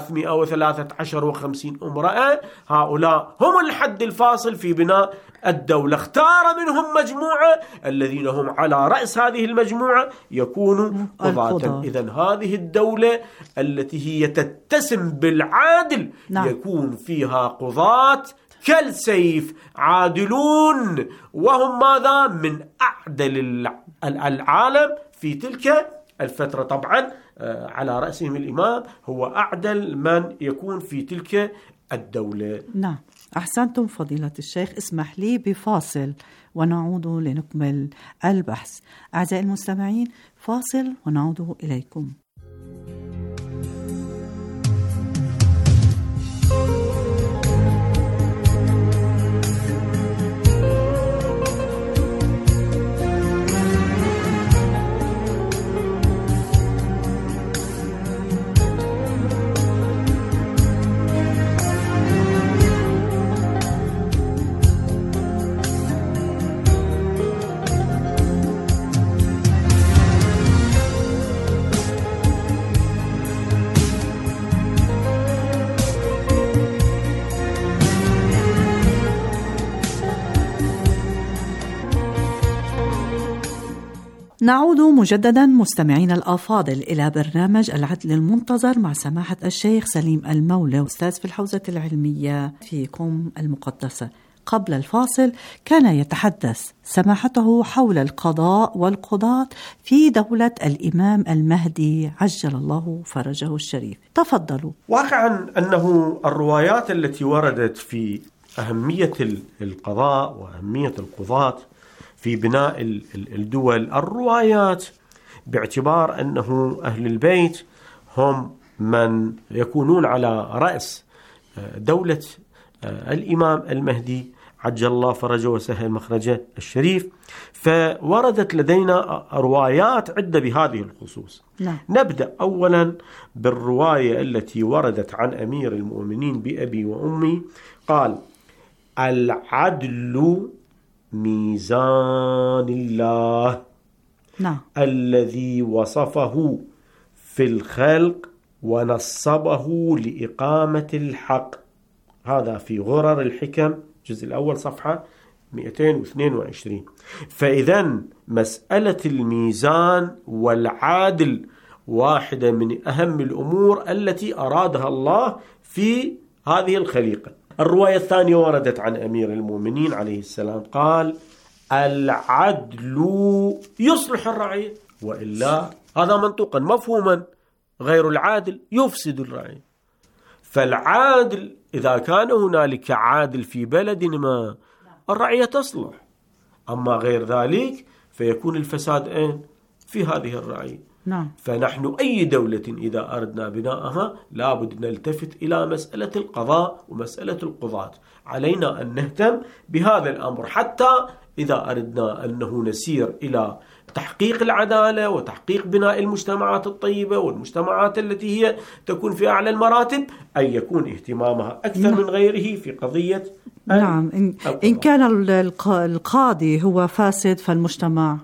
313 امرأة هؤلاء هم الحد الفاصل في بناء الدولة. اختار منهم مجموعة الذين هم على رأس هذه المجموعة يكونوا قضاة. إذن هذه الدولة التي هي تتسم بالعادل نعم. يكون فيها قضاة كالسيف عادلون، وهم ماذا؟ من أعدل العالم في تلك الفترة. طبعا على رأسهم الإمام هو أعدل من يكون في تلك الدولة. نعم. أحسنتم فضيلة الشيخ. اسمح لي بفاصل ونعود لنكمل البحث. أعزائي المستمعين، فاصل ونعود إليكم. نعود مجددا مستمعين الأفاضل إلى برنامج العدل المنتظر مع سماحة الشيخ سليم المولى، أستاذ في الحوزة العلمية في قم المقدسة. قبل الفاصل كان يتحدث سماحته حول القضاء والقضاة في دولة الإمام المهدي عجل الله فرجه الشريف. تفضلوا. واقعا أنه الروايات التي وردت في أهمية القضاء وأهمية القضاة في بناء الدول، الروايات باعتبار أنه أهل البيت هم من يكونون على رأس دولة الإمام المهدي عجل الله فرجه وسهل مخرجه الشريف، فوردت لدينا روايات عدة بهذه الخصوص. نبدأ أولا بالرواية التي وردت عن أمير المؤمنين بأبي وأمي، قال: العدل ميزان الله الذي وصفه في الخلق ونصبه لإقامة الحق. هذا في غرر الحكم الجزء الأول صفحة 222. فإذا مسألة الميزان والعادل واحدة من أهم الأمور التي أرادها الله في هذه الخليقة. الرواية الثانية وردت عن أمير المؤمنين عليه السلام، قال: العدل يصلح الرعية، وإلا هذا منطوقا مفهوما غير العادل يفسد الرعية. فالعادل إذا كان هنالك عادل في بلد ما الرعية تصلح، أما غير ذلك فيكون الفساد في هذه الرعية. فنحن أي دولة إذا أردنا بناءها لابد نلتفت إلى مسألة القضاء ومسألة القضاة. علينا أن نهتم بهذا الأمر حتى إذا أردنا أنه نسير إلى تحقيق العدالة وتحقيق بناء المجتمعات الطيبة والمجتمعات التي هي تكون في أعلى المراتب، أن يكون اهتمامها أكثر من غيره في قضية إن كان القاضي هو فاسد فالمجتمع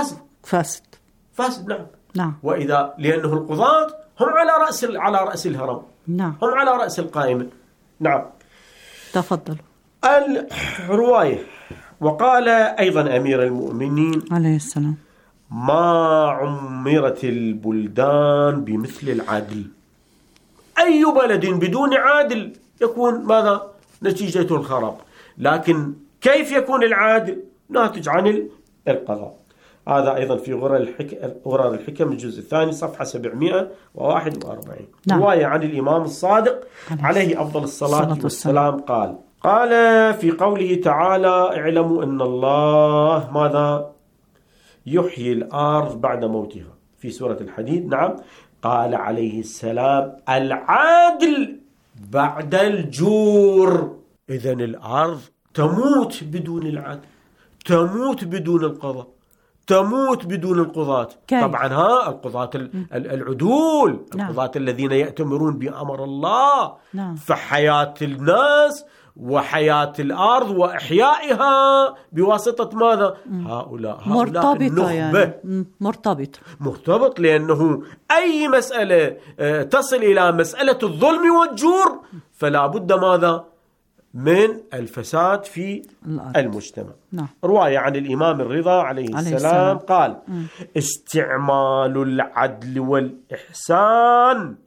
فاسد. نعم. وإذا لأنه القضاة هم على رأس الهرم، هم على رأس القائمة. نعم. تفضل. الرواية. وقال أيضا أمير المؤمنين عليه السلام: ما عمرت البلدان بمثل العدل. أي بلد بدون عادل يكون ماذا؟ نتيجة الخراب. لكن كيف يكون العادل؟ ناتج عن القضاء. هذا أيضا في غرر الحكم الجزء الثاني صفحة 741. رواية عن الإمام الصادق عليه أفضل الصلاة والسلام، قال في قوله تعالى: اعلموا أن الله ماذا؟ يحيي الأرض بعد موتها، في سورة الحديد. نعم. قال عليه السلام: العادل بعد الجور. إذن الأرض تموت بدون العدل، تموت بدون القضاء، تموت بدون القضاة. طبعا القضاة العدول، القضاة الذين يأتمرون بأمر الله. فحياة الناس وحياة الأرض وإحيائها بواسطة ماذا؟ هؤلاء مرتبطة، يعني مرتبط، لأنه أي مسألة تصل إلى مسألة الظلم والجور فلا بد ماذا؟ من الفساد في المجتمع. رواية عن الإمام الرضا عليه السلام قال: استعمال العدل والإحسان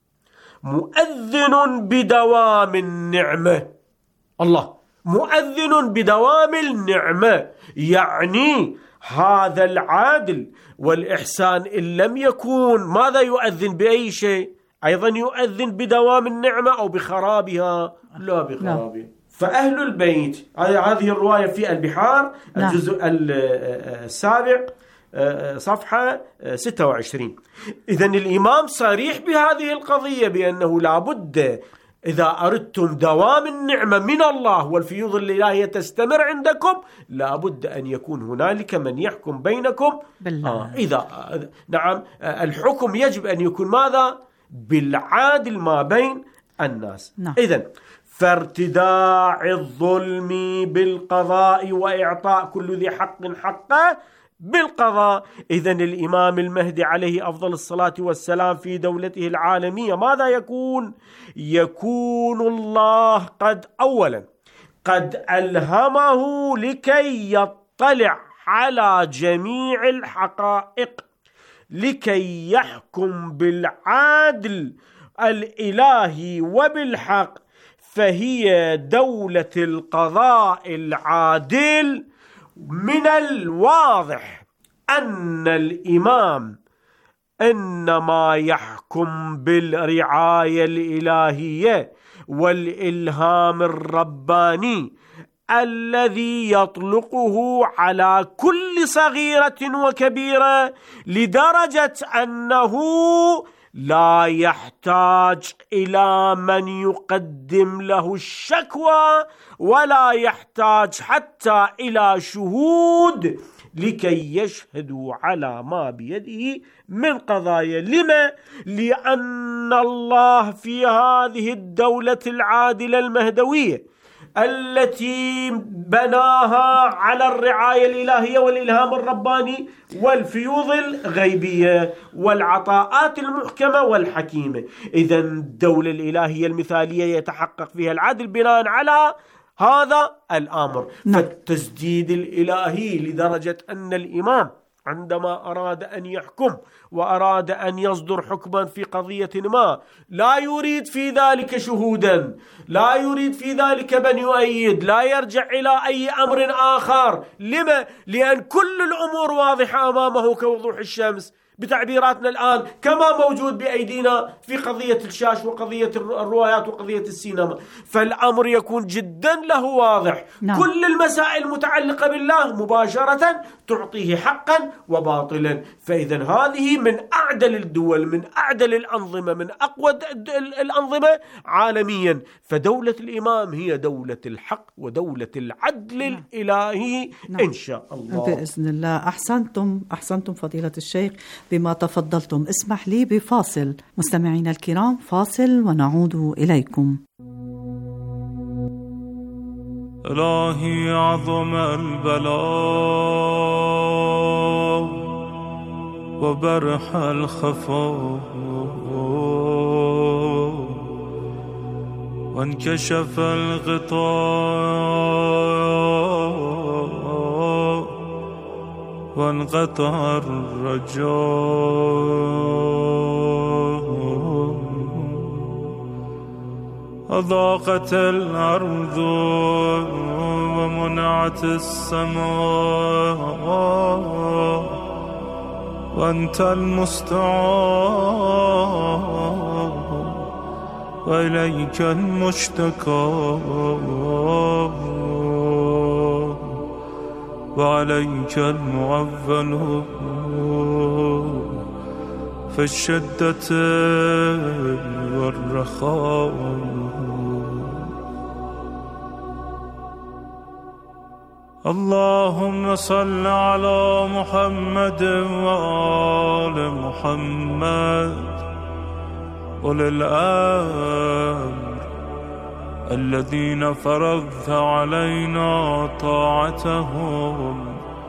مؤذن بدوام النعمة. الله، مؤذن بدوام النعمة، يعني هذا العدل والإحسان إن لم يكون ماذا يؤذن بأي شيء؟ أيضا يؤذن بدوام النعمة أو بخرابها؟ لا، بخرابها. فأهل البيت، هذه الرواية في البحار الجزء السابع صفحة 26. إذن الإمام صريح بهذه القضية بأنه لابد إذا أردتم دوام النعمة من الله والفيوض الإلهية تستمر عندكم لابد أن يكون هنالك من يحكم بينكم نعم، الحكم يجب أن يكون ماذا؟ بالعادل ما بين الناس. إذن فارتداع الظلم بالقضاء وإعطاء كل ذي حق حقه بالقضاء. إذن الإمام المهدي عليه أفضل الصلاة والسلام في دولته العالمية ماذا يكون؟ يكون الله أولا قد ألهمه لكي يطلع على جميع الحقائق لكي يحكم بالعدل الإلهي وبالحق، فهي دولة القضاء العادل. من الواضح أن الإمام إنما يحكم بالرعاية الإلهية والإلهام الرباني الذي يطلقه على كل صغيرة وكبيرة، لدرجة أنه لا يحتاج إلى من يقدم له الشكوى، ولا يحتاج حتى إلى شهود لكي يشهدوا على ما بيده من قضايا. لما؟ لأن الله في هذه الدولة العادلة المهدوية التي بناها على الرعاية الإلهية والإلهام الرباني والفيوض الغيبية والعطاءات المحكمة والحكيمة، إذن الدولة الإلهية المثالية يتحقق فيها العدل بناء على هذا الأمر. فالتسديد الإلهي لدرجة أن الإمام عندما أراد أن يحكم وأراد أن يصدر حكما في قضية ما، لا يريد في ذلك شهودا، لا يريد في ذلك من يؤيد، لا يرجع إلى أي أمر آخر. لما؟ لأن كل الأمور واضحة أمامه كوضوح الشمس بتعبيراتنا الآن، كما موجود بأيدينا في قضية الشاش وقضية الروايات وقضية السينما، فالأمر يكون جدا له واضح. كل المسائل المتعلقة بالله مباشرة تعطيه حقا وباطلا. فإذا هذه من أعدل الدول، من أعدل الأنظمة، من أقوى الأنظمة عالميا. فدولة الإمام هي دولة الحق ودولة العدل الإلهي إن شاء الله بإذن الله. أحسنتم فضيلة الشيخ بما تفضلتم. اسمح لي بفاصل مستمعينا الكرام، فاصل ونعود إليكم. إلهي عظم البلاء وبرح الخفاء وانكشف الغطاء وانقطع الرجاء أضاقت الأرض ومنعت السماء وأنت المستعان وإليك المشتكى وعليك المعول في الشدة والرخاء. اللهم صل على محمد وآل محمد أولي الأمر الذين فرضت علينا طاعتهم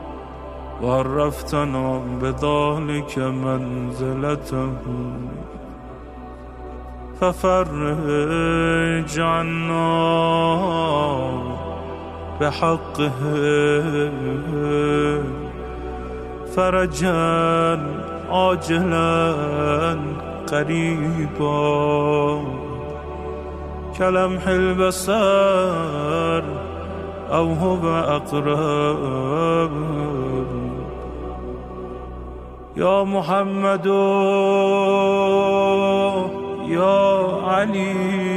وعرفتنا بذلك منزلتهم، ففرج عنا بحقهم فرجا عاجلا قريبا كلمح البصر أو هو أقرب. يا محمد يا علي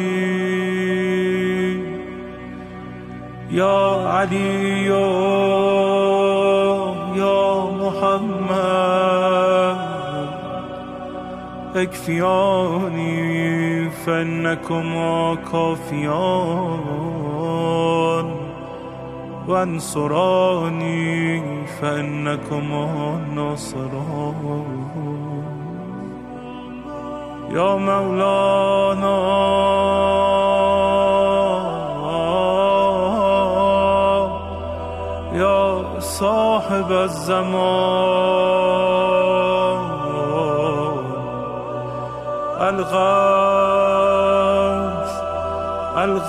يا علي يا محمد اكفياني فإنكما كافيان وانصراني فإنكما ناصران. يا مولانا يا صاحب الزمان الغوث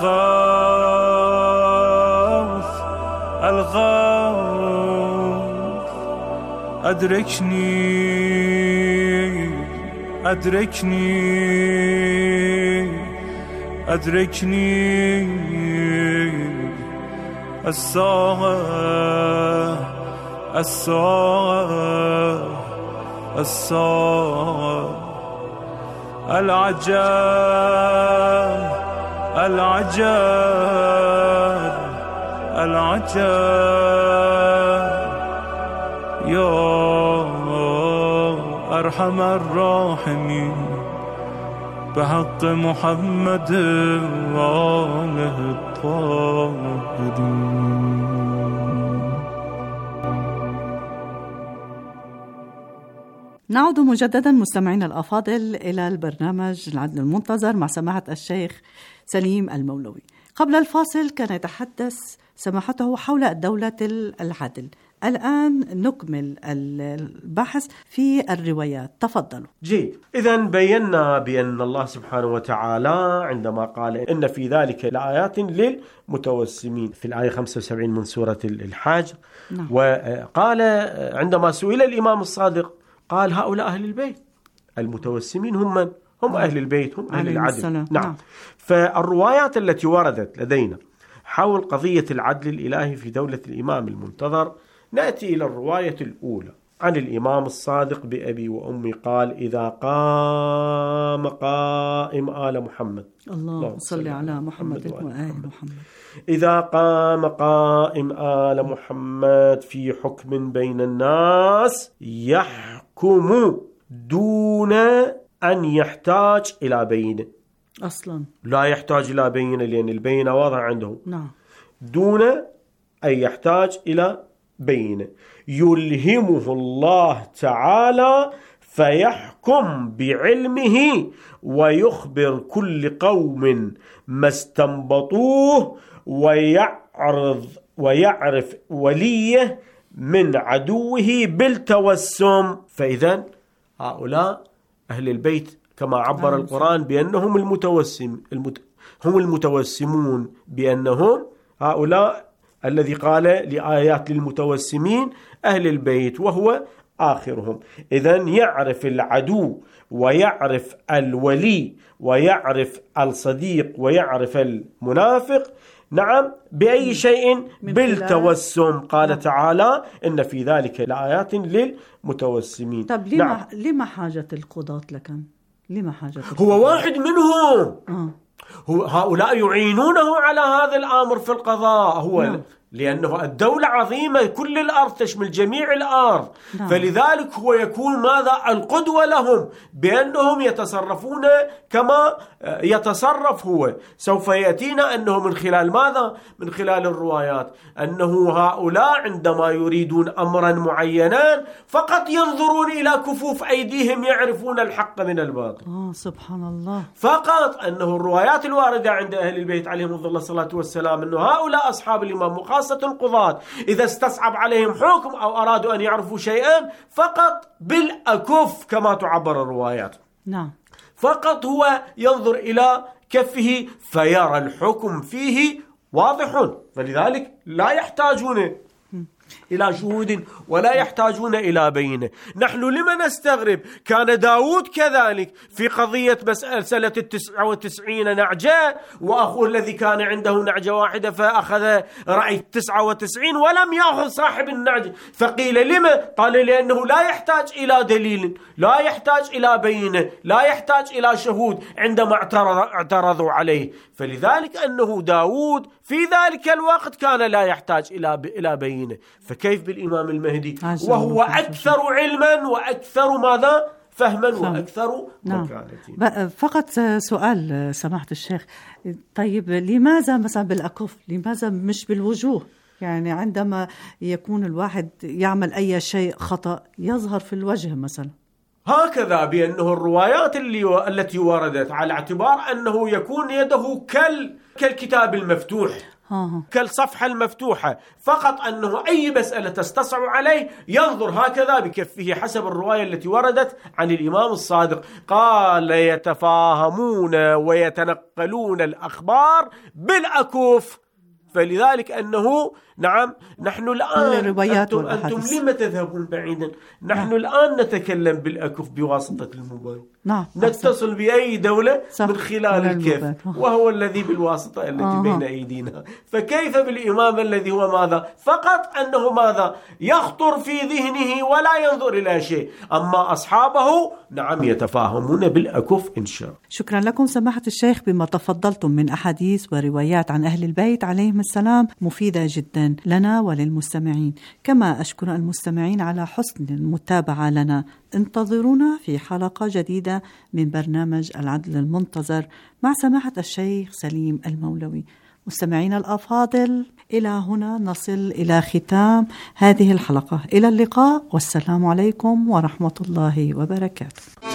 الغوث الغوث أدركني الساعة العجب يا أرحم الراحمين بحق محمد وآله الطاهرين. نعود مجددا مستمعين الأفاضل إلى البرنامج العدل المنتظر مع سماحة الشيخ سليم المولوي. قبل الفاصل كان يتحدث سماحته حول دولة العدل. الآن نكمل البحث في الروايات، تفضلوا. جيد، إذن بينا بأن الله سبحانه وتعالى عندما قال إن في ذلك لآيات للمتوسمين في الآية 75 من سورة الحج، نعم. وقال عندما سئل الإمام الصادق قال هؤلاء أهل البيت، المتوسمين هم من؟ هم أهل البيت، هم أهل العدل. نعم. فالروايات التي وردت لدينا حول قضية العدل الإلهي في دولة الإمام المنتظر، نأتي إلى الرواية الأولى عن الإمام الصادق بأبي وأمي قال إذا قام قائم آل محمد، اللهم صل على محمد وآل محمد، إذا قام قائم آل محمد في حكم بين الناس يحكم دون أن يحتاج إلى بينة. أصلا لا يحتاج إلى بينة لأن البينة واضح عندهم. نعم. دون أن يحتاج إلى بينة يلهمه الله تعالى فيحكم بعلمه ويخبر كل قوم ما استنبطوه ويعرف وليه من عدوه بالتوسم. فإذن هؤلاء أهل البيت كما عبر القرآن بأنهم هم المتوسمون، بأنهم هؤلاء الذي قال لآيات للمتوسمين أهل البيت وهو آخرهم. إذن يعرف العدو ويعرف الولي ويعرف الصديق ويعرف المنافق، نعم، بأي شيء؟ بالتوسم. قال تعالى إن في ذلك لآيات للمتوسمين. طب لما حاجة القضاة لكن؟ لما حاجة القضاة؟ هو واحد منهم. هؤلاء يعينونه على هذا الأمر في القضاء. هو نعم. لأنه الدولة عظيمة، كل الأرض تشمل جميع الأرض. نعم. فلذلك هو يكون ماذا؟ القدوة لهم، بأنهم يتصرفون كما يتصرف هو. سوف يأتينا أنه من خلال ماذا؟ من خلال الروايات أنه هؤلاء عندما يريدون أمرا معينا فقط ينظرون إلى كفوف أيديهم يعرفون الحق من الباطل. سبحان الله. فقط أنه الروايات الواردة عند أهل البيت عليهم الصلاة والسلام أنه هؤلاء أصحاب الإمام خاصة القضاة إذا استصعب عليهم حكم أو أرادوا أن يعرفوا شيئا فقط بالأكف كما تعبر الروايات. نعم. فقط هو ينظر إلى كفه فيرى الحكم فيه واضح، فلذلك لا يحتاجون إلى شهود ولا يحتاجون إلى بينة. نحن لما نستغرب؟ كان داود كذلك في قضية مسألة 99 نعجة، وأخوه الذي كان عنده نعجة واحدة فأخذ رأي 99 ولم يأخذ صاحب النعجة، فقيل لما؟ قال لأنه لا يحتاج إلى دليل، لا يحتاج إلى بينة، لا يحتاج إلى شهود عندما اعترضوا عليه. فلذلك أنه داود في ذلك الوقت كان لا يحتاج إلى بينة، فكيف بالإمام المهدي وهو أكثر علما وأكثر ماذا؟ فهما وأكثر مكانة. فقط سؤال سماحة الشيخ، طيب لماذا مثلا بالأكف؟ لماذا مش بالوجوه؟ يعني عندما يكون الواحد يعمل أي شيء خطأ يظهر في الوجه مثلا. هكذا بأنه الروايات التي وردت على اعتبار أنه يكون يده كالكتاب المفتوح، كالصفحة المفتوحة، فقط أنه أي مسألة تستصعب عليه ينظر هكذا بكفه حسب الرواية التي وردت عن الإمام الصادق. قال يتفاهمون ويتنقلون الأخبار بالأكف، فلذلك أنه نعم، نحن الآن أنتم لم تذهبون بعيدا؟ نحن الآن نتكلم بالأكف بواسطة الموبايل. نتصل بأي دولة من خلال الكيف، وهو الذي بالواسطة التي بين أيدينا. فكيف بالإمام الذي هو ماذا؟ فقط أنه ماذا؟ يخطر في ذهنه ولا ينظر إلى شيء. أما أصحابه نعم يتفاهمون بالأكف إن شاء. شكرا لكم سماحة الشيخ بما تفضلتم من أحاديث وروايات عن أهل البيت عليهم السلام، مفيدة جدا لنا وللمستمعين. كما أشكر المستمعين على حسن المتابعة لنا. انتظرونا في حلقة جديدة من برنامج العدل المنتظر مع سماحة الشيخ سليم المولوي. مستمعين الأفاضل، إلى هنا نصل إلى ختام هذه الحلقة. إلى اللقاء والسلام عليكم ورحمة الله وبركاته.